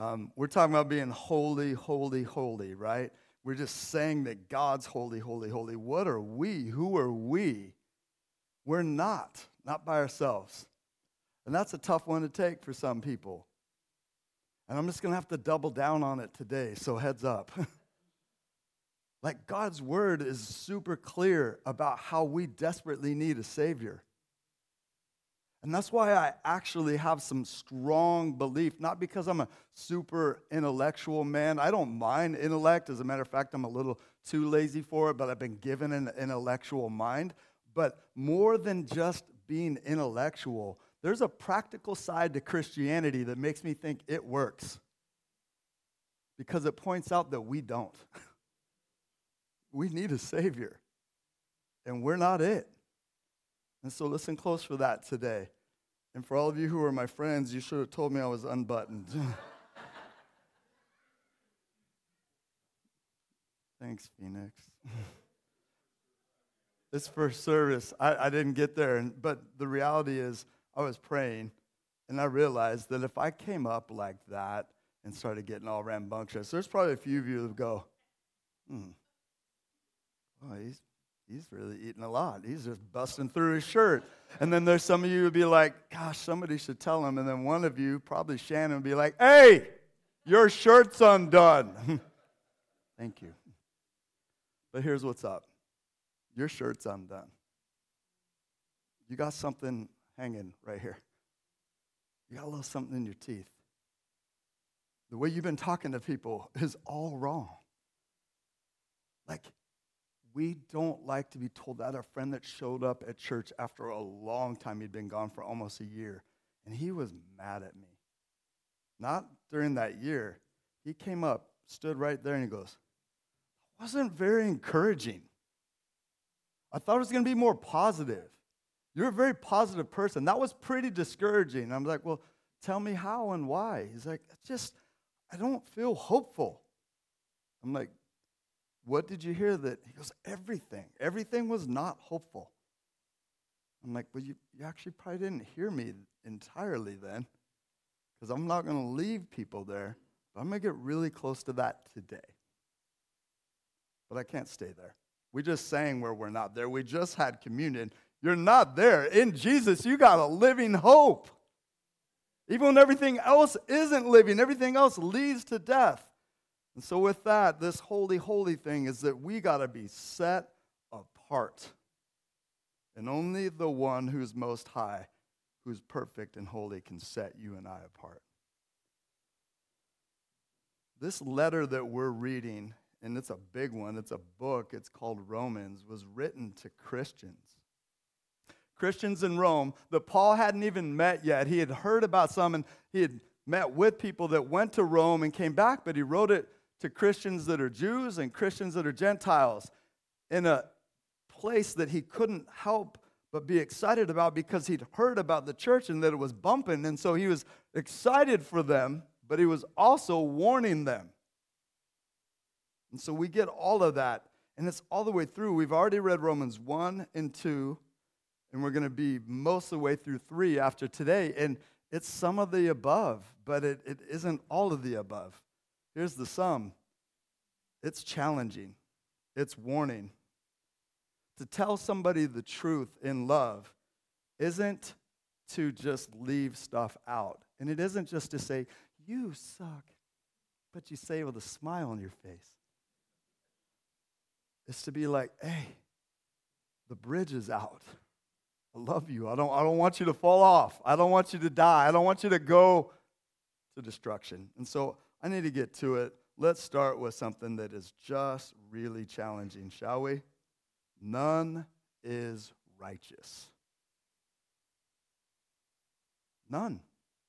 We're talking about being holy, holy, holy, right? We're just saying that God's holy, holy, holy. What are we? Who are we? We're not by ourselves. And that's a tough one to take for some people. And I'm just going to have to double down on it today, so heads up. Like God's word is super clear about how we desperately need a Savior. And that's why I actually have some strong belief, not because I'm a super intellectual man. I don't mind intellect. As a matter of fact, I'm a little too lazy for it, but I've been given an intellectual mind. But more than just being intellectual, there's a practical side to Christianity that makes me think it works. Because it points out that we don't. We need a Savior. And we're not it. And so listen close for that today. And for all of you who are my friends, you should have told me I was unbuttoned. Thanks, Phoenix. It's first service. I didn't get there. But the reality is I was praying, and I realized that if I came up like that and started getting all rambunctious, there's probably a few of you that would go, oh, he's really eating a lot. He's just busting through his shirt. And then there's some of you who would be like, gosh, somebody should tell him. And then one of you, probably Shannon, would be like, hey, your shirt's undone. Thank you. But here's what's up. Your shirt's undone. You got something hanging right here. You got a little something in your teeth. The way you've been talking to people is all wrong. Like, we don't like to be told that. Our friend that showed up at church after a long time, he'd been gone for almost a year, and he was mad at me. Not during that year. He came up, stood right there, and he goes, "It wasn't very encouraging. I thought it was going to be more positive. You're a very positive person. That was pretty discouraging." And I'm like, well, tell me how and why. He's like, I don't feel hopeful. I'm like, what did you hear that? He goes, everything. Everything was not hopeful. I'm like, well, you actually probably didn't hear me entirely then, because I'm not going to leave people there, but I'm going to get really close to that today. But I can't stay there. We just sang where we're not there. We just had communion. You're not there. In Jesus, you got a living hope. Even when everything else isn't living, everything else leads to death. And so with that, this holy, holy thing is that we got to be set apart. And only the one who's most high, who's perfect and holy, can set you and I apart. This letter that we're reading, and it's a big one, it's a book, it's called Romans, was written to Christians. Christians in Rome that Paul hadn't even met yet. He had heard about some, and he had met with people that went to Rome and came back, but he wrote it to Christians that are Jews and Christians that are Gentiles in a place that he couldn't help but be excited about because he'd heard about the church and that it was bumping, and so he was excited for them, but he was also warning them. And so we get all of that, and it's all the way through. We've already read Romans 1 and 2, and we're going to be most of the way through 3 after today, and it's some of the above, but it isn't all of the above. Here's the sum. It's challenging. It's warning. To tell somebody the truth in love isn't to just leave stuff out, and it isn't just to say, you suck, but you say it with a smile on your face. It's to be like, hey, the bridge is out. I love you. I don't want you to fall off. I don't want you to die. I don't want you to go to destruction. And so I need to get to it. Let's start with something that is just really challenging, shall we? None is righteous. None.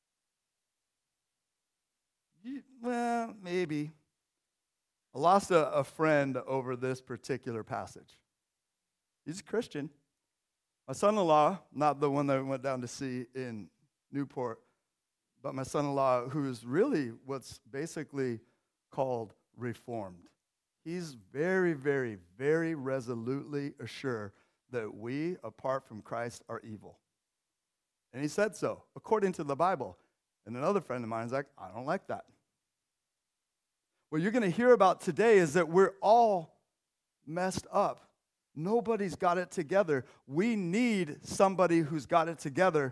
Well, maybe. I lost a friend over this particular passage. He's a Christian. My son-in-law, not the one that we went down to see in Newport, but my son-in-law, who's really what's basically called reformed. He's very, very, very resolutely assured that we, apart from Christ, are evil. And he said so, according to the Bible. And another friend of mine is like, I don't like that. What you're going to hear about today is that we're all messed up. Nobody's got it together. We need somebody who's got it together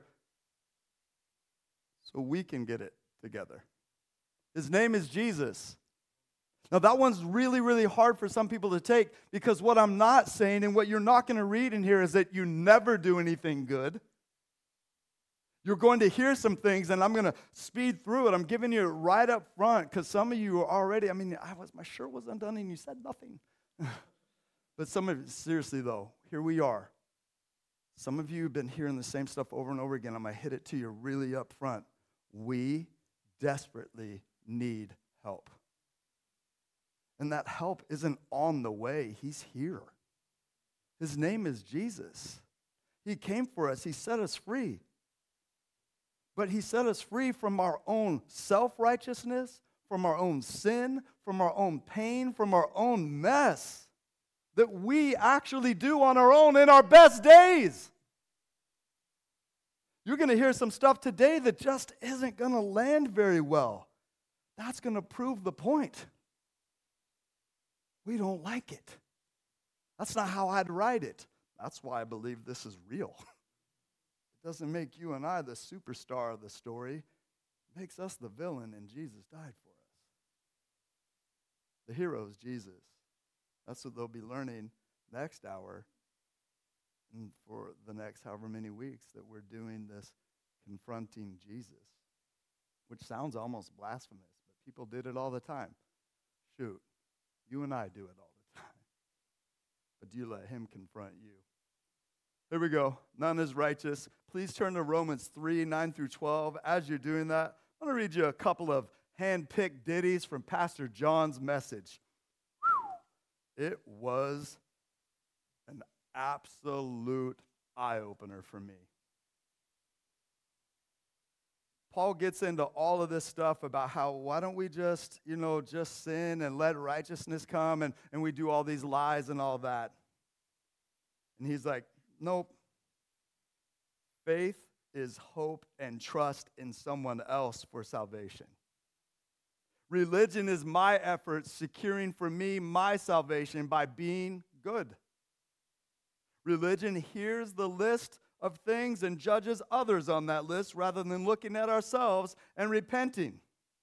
so we can get it together. His name is Jesus. Now, that one's really, really hard for some people to take because what I'm not saying and what you're not going to read in here is that you never do anything good. You're going to hear some things, and I'm going to speed through it. I'm giving you it right up front because some of you are already, my shirt was undone and you said nothing. But some of you, seriously though, here we are. Some of you have been hearing the same stuff over and over again. I'm going to hit it to you really up front. We desperately need help. And that help isn't on the way. He's here. His name is Jesus. He came for us. He set us free. But he set us free from our own self-righteousness, from our own sin, from our own pain, from our own mess that we actually do on our own in our best days. You're going to hear some stuff today that just isn't going to land very well. That's going to prove the point. We don't like it. That's not how I'd write it. That's why I believe this is real. It doesn't make you and I the superstar of the story. It makes us the villain, and Jesus died for us. The hero is Jesus. That's what they'll be learning next hour and for the next however many weeks that we're doing this confronting Jesus, which sounds almost blasphemous, but people did it all the time. Shoot, you and I do it all the time. But do you let him confront you? Here we go. None is righteous. Please turn to Romans 3, 9 through 12. As you're doing that, I'm going to read you a couple of hand-picked ditties from Pastor John's message. It was an absolute eye-opener for me. Paul gets into all of this stuff about how, why don't we just sin and let righteousness come, and we do all these lies and all that. And he's like, nope. Faith is hope and trust in someone else for salvation. Religion is my effort securing for me my salvation by being good. Religion hears the list of things and judges others on that list rather than looking at ourselves and repenting.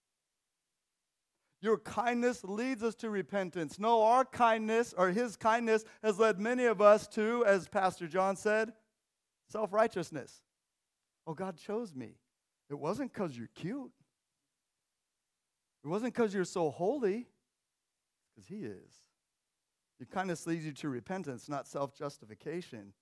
Your kindness leads us to repentance. No, our kindness, or his kindness, has led many of us to, as Pastor John said, self-righteousness. Oh, God chose me. It wasn't because you're cute. It wasn't because you're so holy, because he is. Your kindness leads you to repentance, not self-justification.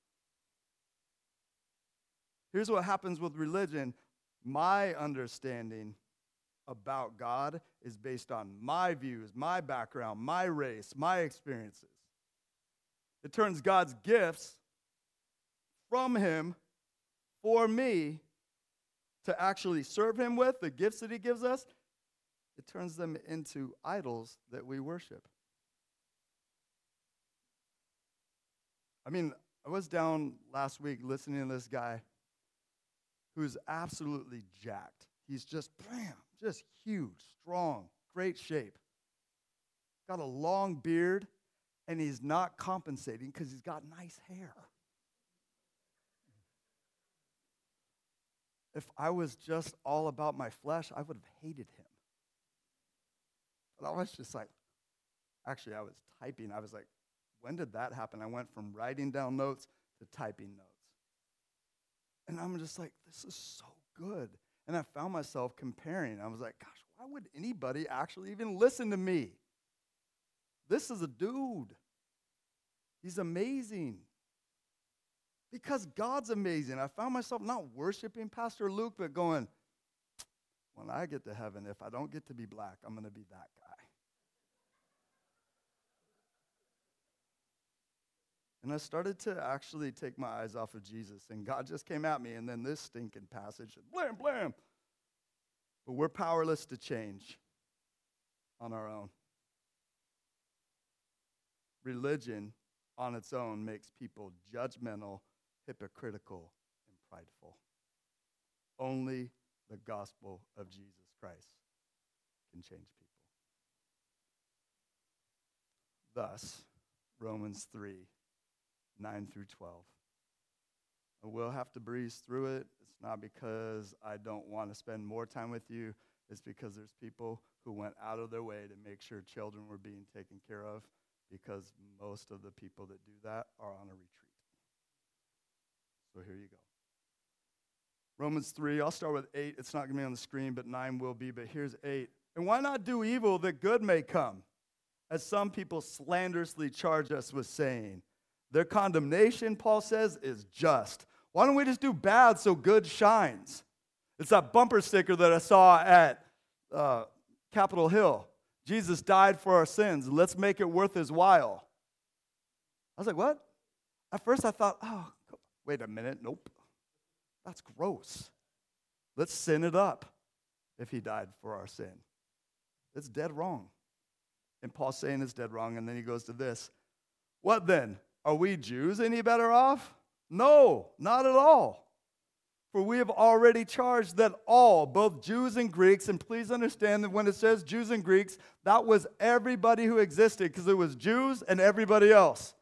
Here's what happens with religion. My understanding about God is based on my views, my background, my race, my experiences. It turns God's gifts from him for me to actually serve him with, the gifts that he gives us. It turns them into idols that we worship. I was down last week listening to this guy who's absolutely jacked. He's just huge, strong, great shape. Got a long beard, and he's not compensating because he's got nice hair. If I was just all about my flesh, I would have hated him. But I was just like, actually, I was typing. I was like, when did that happen? I went from writing down notes to typing notes. And I'm just like, this is so good. And I found myself comparing. I was like, gosh, why would anybody actually even listen to me? This is a dude. He's amazing. Because God's amazing. I found myself not worshiping Pastor Luke, but going, when I get to heaven, if I don't get to be black, I'm going to be that guy. And I started to actually take my eyes off of Jesus, and God just came at me, and then this stinking passage, blam, blam. But we're powerless to change on our own. Religion on its own makes people judgmental, hypocritical, and prideful. Only the gospel of Jesus Christ can change people. thus, Romans 3, 9 through 12. I will have to breeze through it. It's not because I don't want to spend more time with you. It's because there's people who went out of their way to make sure children were being taken care of, because most of the people that do that are on a retreat. So here you go. Romans 3, I'll start with 8. It's not going to be on the screen, but 9 will be. But here's 8. And why not do evil that good may come? As some people slanderously charge us with saying. Their condemnation, Paul says, is just. Why don't we just do bad so good shines? It's that bumper sticker that I saw at Capitol Hill. Jesus died for our sins. Let's make it worth his while. I was like, what? At first I thought, oh, wait a minute. Nope. That's gross. Let's sin it up if he died for our sin. It's dead wrong. And Paul's saying it's dead wrong, and then he goes to this. What then? Are we Jews any better off? No, not at all. For we have already charged that all, both Jews and Greeks, and please understand that when it says Jews and Greeks, that was everybody who existed, because it was Jews and everybody else.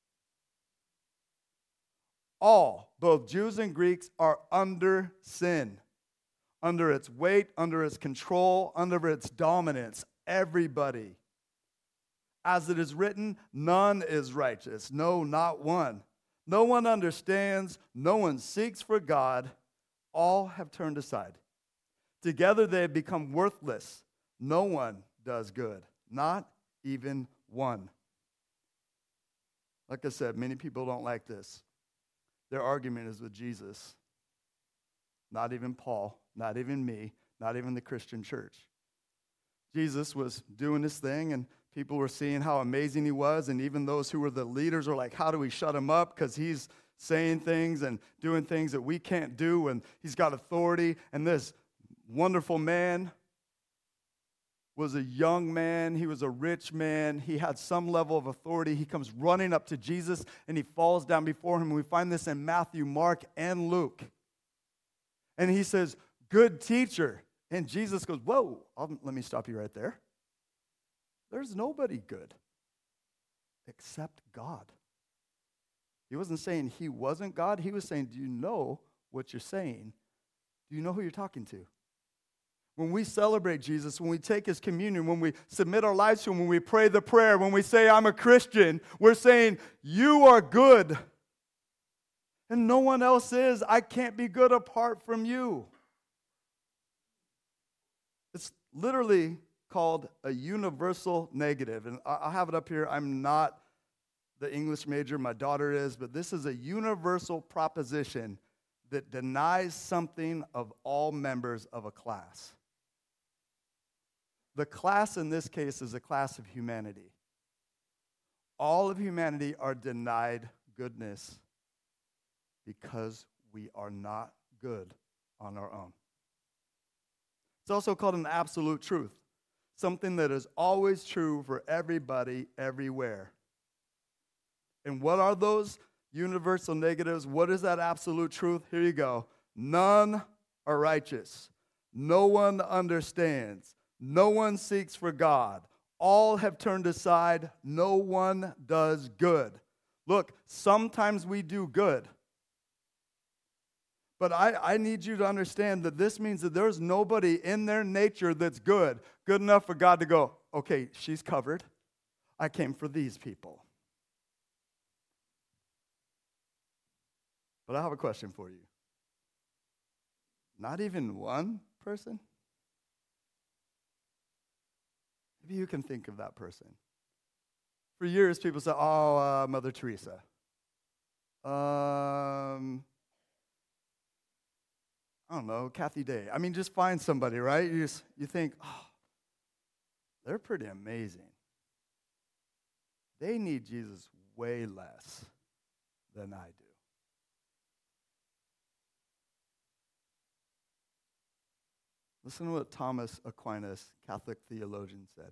All, both Jews and Greeks, are under sin, under its weight, under its control, under its dominance. Everybody. As it is written, none is righteous. No, not one. No one understands. No one seeks for God. All have turned aside. Together they have become worthless. No one does good. Not even one. Like I said, many people don't like this. Their argument is with Jesus. Not even Paul, not even me, not even the Christian church. Jesus was doing this thing, and people were seeing how amazing he was, and even those who were the leaders were like, how do we shut him up? Because he's saying things and doing things that we can't do, and he's got authority. And this wonderful man was a young man. He was a rich man. He had some level of authority. He comes running up to Jesus, and he falls down before him. We find this in Matthew, Mark, and Luke. And he says, good teacher. And Jesus goes, whoa, let me stop you right there. There's nobody good except God. He wasn't saying he wasn't God. He was saying, do you know what you're saying? Do you know who you're talking to? When we celebrate Jesus, when we take his communion, when we submit our lives to him, when we pray the prayer, when we say, I'm a Christian, we're saying, you are good. And no one else is. I can't be good apart from you. It's literally called a universal negative. And I'll have it up here. I'm not the English major. My daughter is. But this is a universal proposition that denies something of all members of a class. The class in this case is a class of humanity. All of humanity are denied goodness because we are not good on our own. It's also called an absolute truth, something that is always true for everybody, everywhere. And what are those universal negatives? What is that absolute truth? Here you go. None are righteous. No one understands. No one seeks for God. All have turned aside. No one does good. Look, sometimes we do good. But I need you to understand that this means that there's nobody in their nature that's good enough for God to go, okay, she's covered. I came for these people. But I have a question for you. Not even one person? Maybe you can think of that person. For years, people say, Mother Teresa. I don't know, Kathy Day. I mean, just find somebody, right? You think, they're pretty amazing. They need Jesus way less than I do. Listen to what Thomas Aquinas, Catholic theologian, said.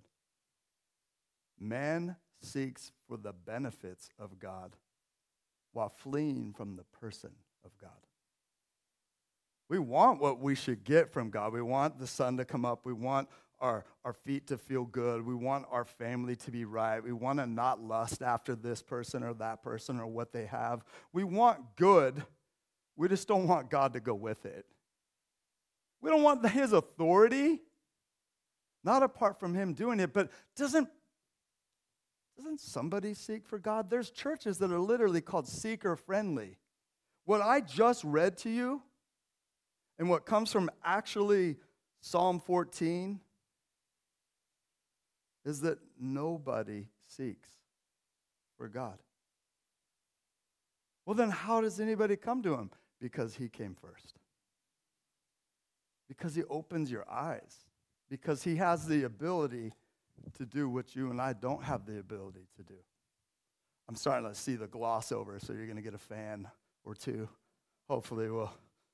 Man seeks for the benefits of God while fleeing from the person of God. We want what we should get from God. We want the sun to come up. We want our feet to feel good. We want our family to be right. We want to not lust after this person or that person or what they have. We want good. We just don't want God to go with it. We don't want his authority, not apart from him doing it, but doesn't somebody seek for God? There's churches that are literally called seeker-friendly. What I just read to you and what comes from actually Psalm 14 is that nobody seeks for God. Well, then how does anybody come to him? Because he came first. Because he opens your eyes. Because he has the ability to do what you and I don't have the ability to do. I'm starting to see the gloss over, so you're going to get a fan or two. Hopefully we'll.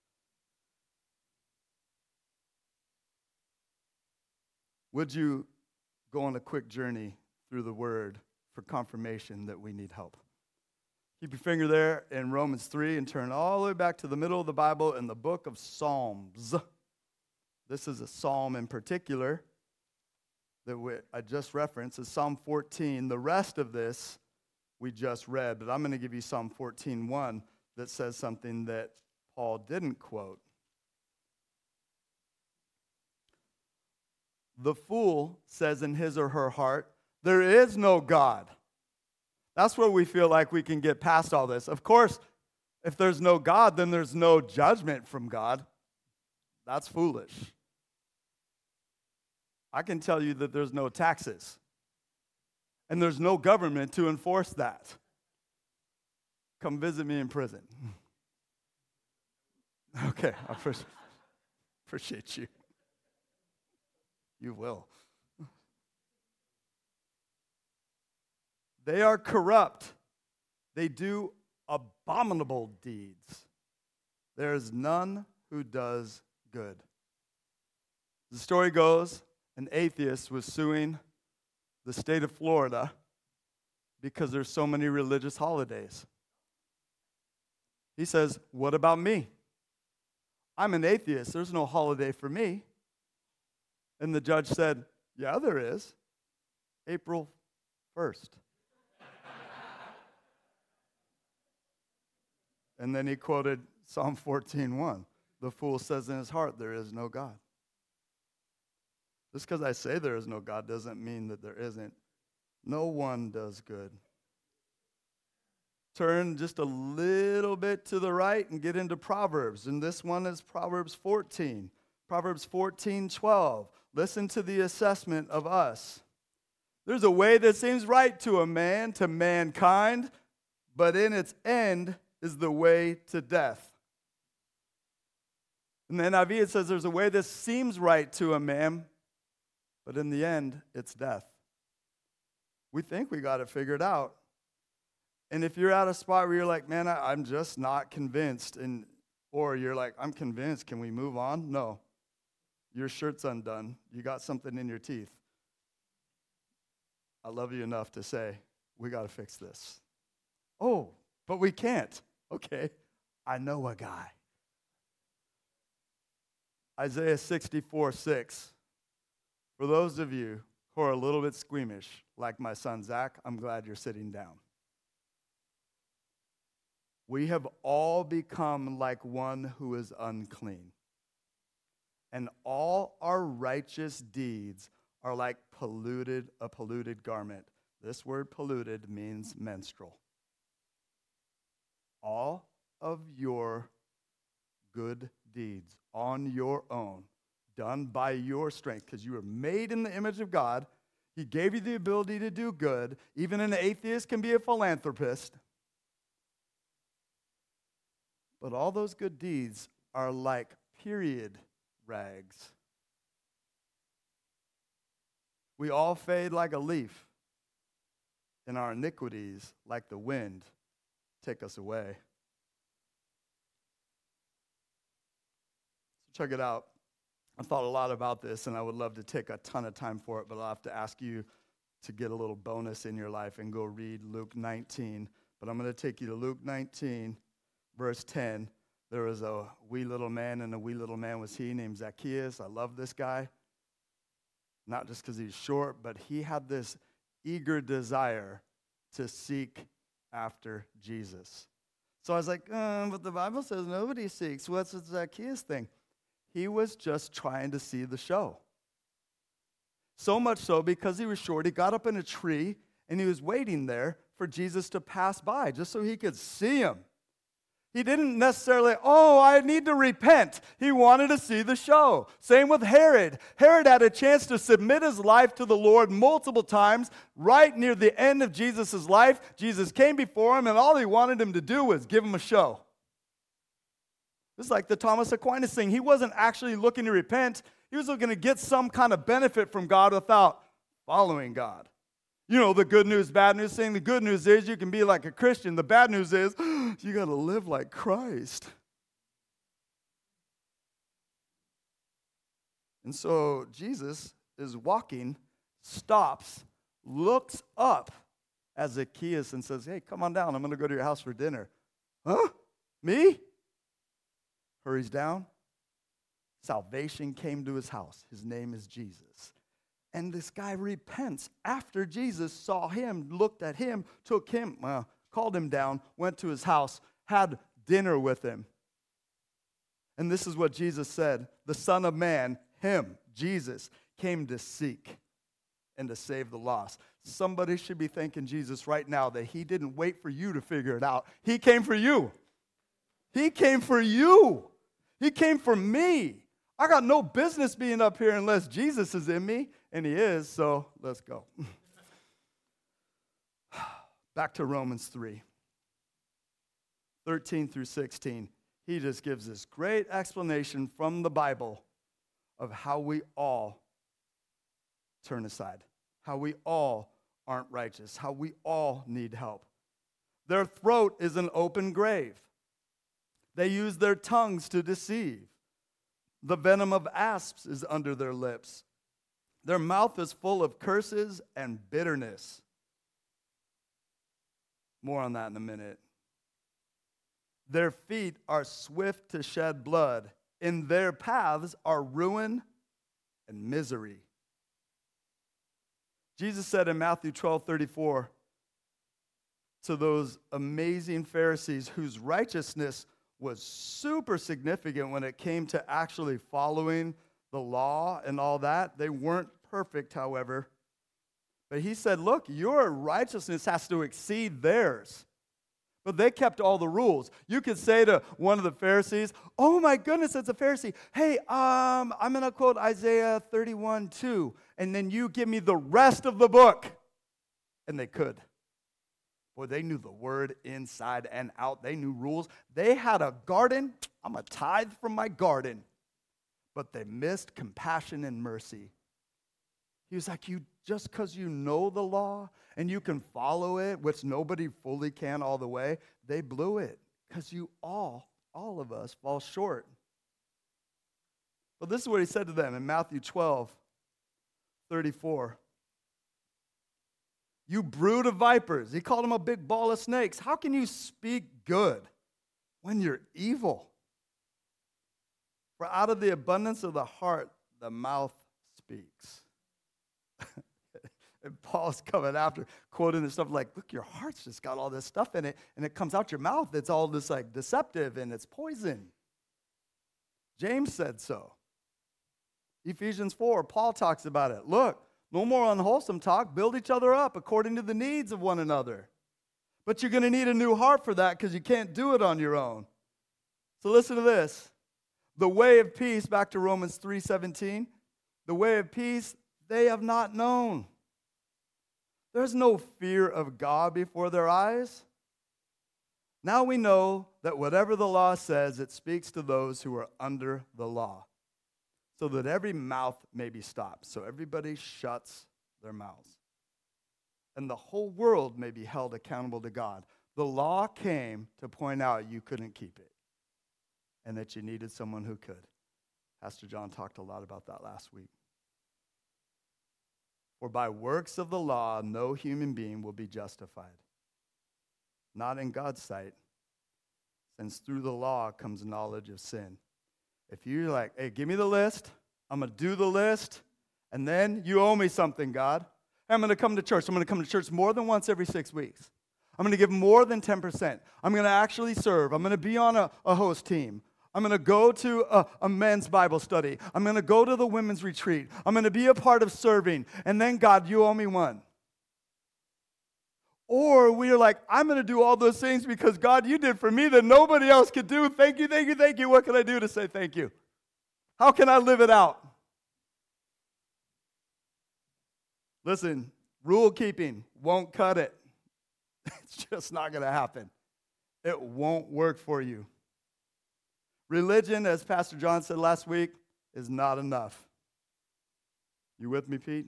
Would you go on a quick journey through the Word for confirmation that we need help? Keep your finger there in Romans 3 and turn all the way back to the middle of the Bible in the book of Psalms. This is a psalm in particular that I just referenced. Is Psalm 14. The rest of this we just read, but I'm going to give you Psalm 14:1 that says something that Paul didn't quote. The fool says in his or her heart, there is no God. That's where we feel like we can get past all this. Of course, if there's no God, then there's no judgment from God. That's foolish. I can tell you that there's no taxes. And there's no government to enforce that. Come visit me in prison. Okay, I appreciate you. You will. They are corrupt. They do abominable deeds. There is none who does good. The story goes, an atheist was suing the state of Florida because there's so many religious holidays. He says, what about me? I'm an atheist. There's no holiday for me. And the judge said, yeah, there is. April 1st. And then he quoted Psalm 14:1. The fool says in his heart, there is no God. Just because I say there is no God doesn't mean that there isn't. No one does good. Turn just a little bit to the right and get into Proverbs. And this one is Proverbs 14. Proverbs 14:12. Listen to the assessment of us. There's a way that seems right to a man, to mankind, but in its end is the way to death. In the NIV it says there's a way that seems right to a man, but in the end it's death. We think we got it figured out. And if you're at a spot where you're like, man, I'm just not convinced, or you're like, I'm convinced, can we move on? No. Your shirt's undone. You got something in your teeth. I love you enough to say, we got to fix this. Oh, but we can't. Okay, I know a guy. Isaiah 64:6. For those of you who are a little bit squeamish, like my son Zach, I'm glad you're sitting down. We have all become like one who is unclean. And all our righteous deeds are like a polluted garment. This word polluted means menstrual. All of your good deeds on your own, done by your strength, because you were made in the image of God. He gave you the ability to do good. Even an atheist can be a philanthropist. But all those good deeds are like period rags. We all fade like a leaf, and our iniquities, like the wind, take us away. So check it out. I thought a lot about this, and I would love to take a ton of time for it, but I'll have to ask you to get a little bonus in your life and go read Luke 19. But I'm going to take you to Luke 19, verse 10. There was a wee little man, and a wee little man was he, named Zacchaeus. I love this guy. Not just because he's short, but he had this eager desire to seek after Jesus. So I was like, but the Bible says nobody seeks. What's the Zacchaeus thing? He was just trying to see the show. So much so, because he was short, he got up in a tree, and he was waiting there for Jesus to pass by, just so he could see him. He didn't necessarily, I need to repent. He wanted to see the show. Same with Herod. Herod had a chance to submit his life to the Lord multiple times. Right near the end of Jesus' life, Jesus came before him, and all he wanted him to do was give him a show. It's like the Thomas Aquinas thing. He wasn't actually looking to repent. He was looking to get some kind of benefit from God without following God. You know, the good news, bad news thing. The good news is you can be like a Christian. The bad news is you got to live like Christ. And so Jesus is walking, stops, looks up at Zacchaeus and says, hey, come on down. I'm going to go to your house for dinner. Huh? Me? Hurries down. Salvation came to his house. His name is Jesus. And this guy repents after Jesus saw him, looked at him, took him, called him down, went to his house, had dinner with him. And this is what Jesus said. The Son of Man, him, Jesus, came to seek and to save the lost. Somebody should be thanking Jesus right now that he didn't wait for you to figure it out. He came for you. He came for you. He came for me. I got no business being up here unless Jesus is in me, and he is, so let's go. Back to Romans 3, 13 through 16. He just gives this great explanation from the Bible of how we all turn aside, how we all aren't righteous, how we all need help. Their throat is an open grave. They use their tongues to deceive. The venom of asps is under their lips. Their mouth is full of curses and bitterness. More on that in a minute. Their feet are swift to shed blood. In their paths are ruin and misery. Jesus said in Matthew 12:34 to those amazing Pharisees whose righteousness was super significant when it came to actually following the law and all that. They weren't perfect, however. But he said, look, your righteousness has to exceed theirs. But they kept all the rules. You could say to one of the Pharisees, oh my goodness, it's a Pharisee. Hey, I'm going to quote Isaiah 31:2, and then you give me the rest of the book. And they could. Boy, they knew the word inside and out. They knew rules. They had a garden. I'm a tithe from my garden. But they missed compassion and mercy. He was like, just because you know the law and you can follow it, which nobody fully can all the way, they blew it. Because you all of us, fall short. But this is what he said to them in Matthew 12:34. You brood of vipers. He called them a big ball of snakes. How can you speak good when you're evil? For out of the abundance of the heart, the mouth speaks. And Paul's coming after, quoting this stuff like, look, your heart's just got all this stuff in it, and it comes out your mouth. It's all just like deceptive, and it's poison. James said so. Ephesians 4, Paul talks about it. Look, no more unwholesome talk. Build each other up according to the needs of one another. But you're going to need a new heart for that because you can't do it on your own. So listen to this. The way of peace, back to Romans 3:17. The way of peace they have not known. There's no fear of God before their eyes. Now we know that whatever the law says, it speaks to those who are under the law, so that every mouth may be stopped. So everybody shuts their mouths. And the whole world may be held accountable to God. The law came to point out you couldn't keep it and that you needed someone who could. Pastor John talked a lot about that last week. For by works of the law, no human being will be justified. Not in God's sight, since through the law comes knowledge of sin. If you're like, hey, give me the list, I'm going to do the list, And then you owe me something, God. I'm going to come to church. I'm going to come to church more than once every 6 weeks. I'm going to give more than 10%. I'm going to actually serve. I'm going to be on a host team. I'm going to go to a men's Bible study. I'm going to go to the women's retreat. I'm going to be a part of serving. And then, God, you owe me one. Or we are like, I'm going to do all those things because, God, you did for me that nobody else could do. Thank you, thank you, thank you. What can I do to say thank you? How can I live it out? Listen, rule keeping won't cut it. It's just not going to happen. It won't work for you. Religion, as Pastor John said last week, is not enough. You with me, Pete?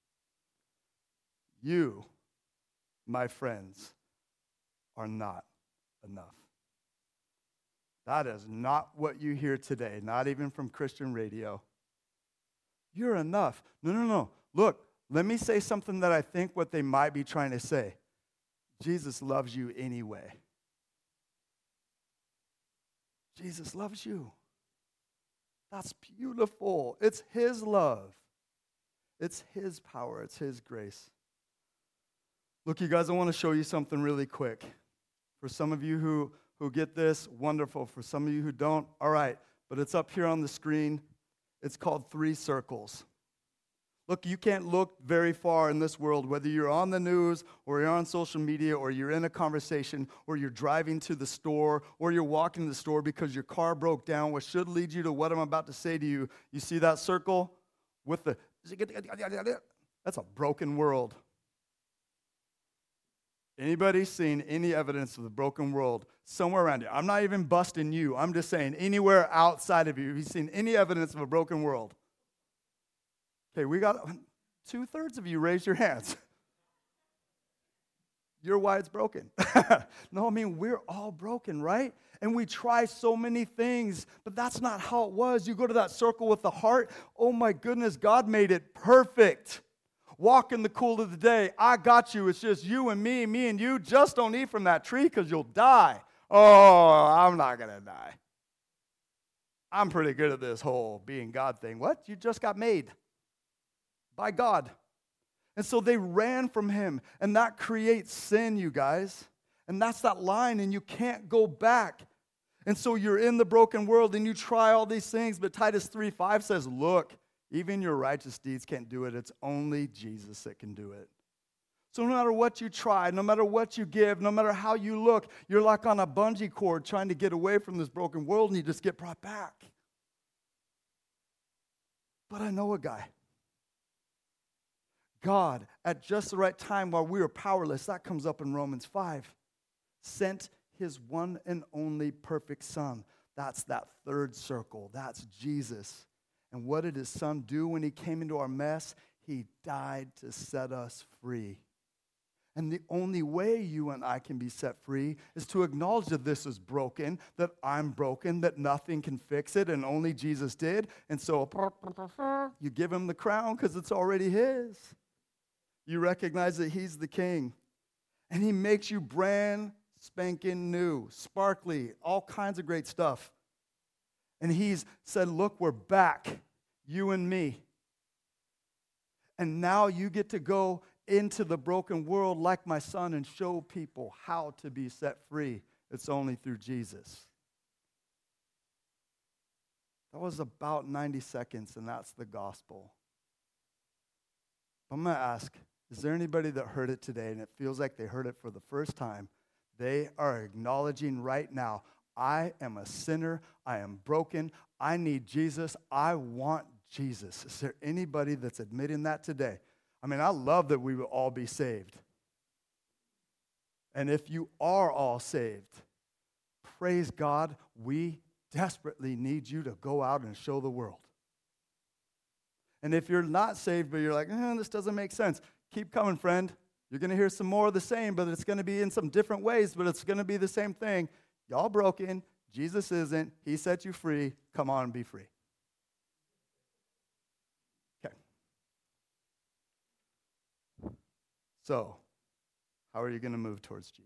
You, my friends, are not enough. That is not what you hear today, not even from Christian radio. You're enough. No. Look, let me say something that I think what they might be trying to say. Jesus loves you anyway. Jesus loves you. That's beautiful. It's his love. It's his power. It's his grace. Look, you guys, I want to show you something really quick. For some of you who get this, wonderful. For some of you who don't, all right. But it's up here on the screen. It's called 3 circles. Look, you can't look very far in this world, whether you're on the news or you're on social media or you're in a conversation or you're driving to the store or you're walking to the store because your car broke down, which should lead you to what I'm about to say to you. You see that circle with the, that's a broken world. Anybody seen any evidence of the broken world somewhere around you? I'm not even busting you. I'm just saying anywhere outside of you. Have you seen any evidence of a broken world? Okay, we got 2/3 of you raise your hands. You're why it's broken. No, I mean, we're all broken, right? And we try so many things, but that's not how it was. You go to that circle with the heart, oh my goodness, God made it perfect. Walk in the cool of the day. I got you. It's just you and me and you. Just don't eat from that tree because you'll die. Oh, I'm not going to die. I'm pretty good at this whole being God thing. What? You just got made by God. And so they ran from him, and that creates sin, you guys. And that's that line, and you can't go back. And so you're in the broken world, and you try all these things, but Titus 3:5 says, look, even your righteous deeds can't do it. It's only Jesus that can do it. So no matter what you try, no matter what you give, no matter how you look, you're like on a bungee cord trying to get away from this broken world, and you just get brought back. But I know a guy. God, at just the right time while we were powerless, that comes up in Romans 5, sent his one and only perfect son. That's that 3rd circle. That's Jesus. And what did his son do when he came into our mess? He died to set us free. And the only way you and I can be set free is to acknowledge that this is broken, that I'm broken, that nothing can fix it, and only Jesus did. And so you give him the crown because it's already his. You recognize that he's the king. And he makes you brand spanking new, sparkly, all kinds of great stuff. And he's said, look, we're back, you and me. And now you get to go into the broken world like my son and show people how to be set free. It's only through Jesus. That was about 90 seconds, and that's the gospel. I'm going to ask, is there anybody that heard it today and it feels like they heard it for the first time? They are acknowledging right now, I am a sinner, I am broken, I need Jesus, I want Jesus. Is there anybody that's admitting that today? I mean, I love that we will all be saved. And if you are all saved, praise God, we desperately need you to go out and show the world. And if you're not saved, but you're like, this doesn't make sense, keep coming, friend. You're going to hear some more of the same, but it's going to be in some different ways, but it's going to be the same thing. Y'all broken. Jesus isn't. He set you free. Come on and be free. Okay. So, how are you going to move towards Jesus?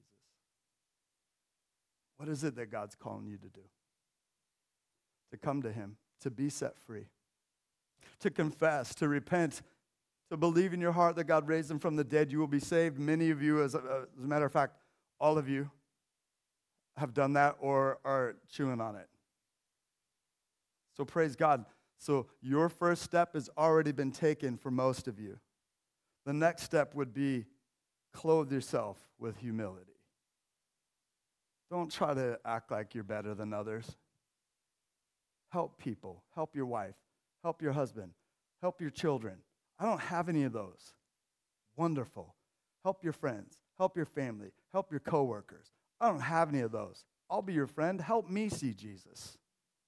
What is it that God's calling you to do? To come to him, to be set free. to confess, to repent, to believe in your heart that God raised him from the dead, you will be saved. Many of you, as a matter of fact, all of you have done that or are chewing on it. So praise God. So your first step has already been taken for most of you. The next step would be clothe yourself with humility. Don't try to act like you're better than others. Help people. Help your wife. Help your husband. Help your children. I don't have any of those. Wonderful. Help your friends. Help your family. Help your coworkers. I don't have any of those. I'll be your friend. Help me see Jesus.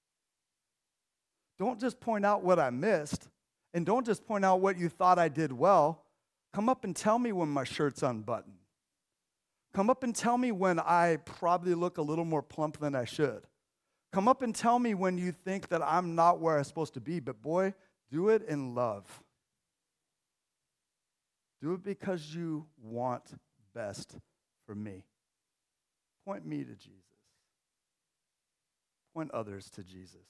Don't just point out what I missed, and don't just point out what you thought I did well. Come up and tell me when my shirt's unbuttoned. Come up and tell me when I probably look a little more plump than I should. Come up and tell me when you think that I'm not where I'm supposed to be. But boy, do it in love. Do it because you want best for me. Point me to Jesus. Point others to Jesus.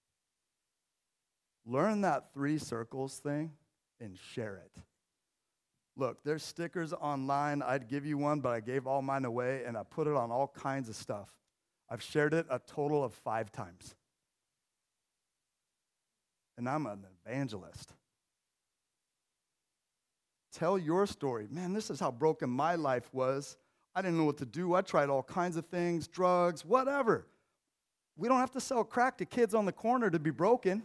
Learn that 3 circles thing and share it. Look, there's stickers online. I'd give you one, but I gave all mine away, and I put it on all kinds of stuff. I've shared it a total of 5 times. And I'm an evangelist. Tell your story. Man, this is how broken my life was. I didn't know what to do. I tried all kinds of things, drugs, whatever. We don't have to sell crack to kids on the corner to be broken.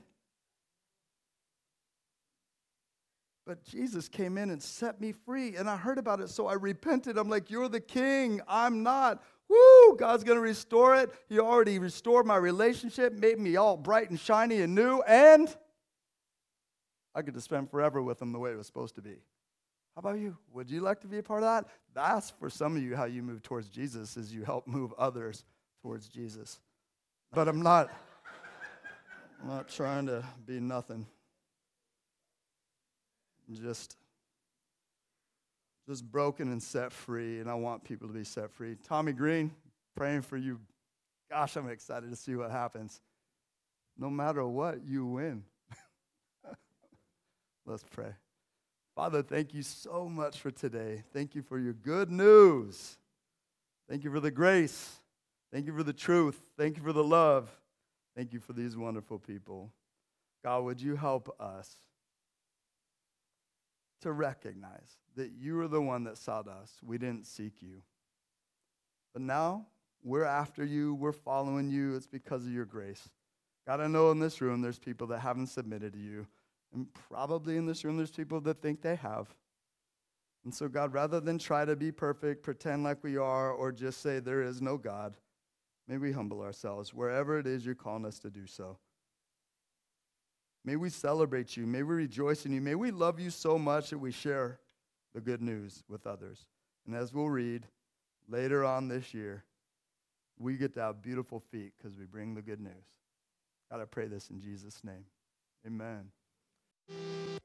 But Jesus came in and set me free, and I heard about it, so I repented. I'm like, you're the king. I'm not. Woo! God's going to restore it. He already restored my relationship, made me all bright and shiny and new, and I get to spend forever with him the way it was supposed to be. How about you? Would you like to be a part of that? That's, for some of you, how you move towards Jesus, is you help move others towards Jesus. But I'm not trying to be nothing. Just broken and set free, and I want people to be set free. Tommy Green, praying for you. Gosh, I'm excited to see what happens. No matter what, you win. Let's pray. Father, thank you so much for today. Thank you for your good news. Thank you for the grace. Thank you for the truth. Thank you for the love. Thank you for these wonderful people. God, would you help us to recognize that you are the one that sought us. We didn't seek you. But now we're after you. We're following you. It's because of your grace. God, I know in this room there's people that haven't submitted to you. And probably in this room there's people that think they have. And so, God, rather than try to be perfect, pretend like we are, or just say there is no God, may we humble ourselves wherever it is you're calling us to do so. May we celebrate you. May we rejoice in you. May we love you so much that we share the good news with others. And as we'll read later on this year, we get to have beautiful feet because we bring the good news. God, I pray this in Jesus' name. Amen.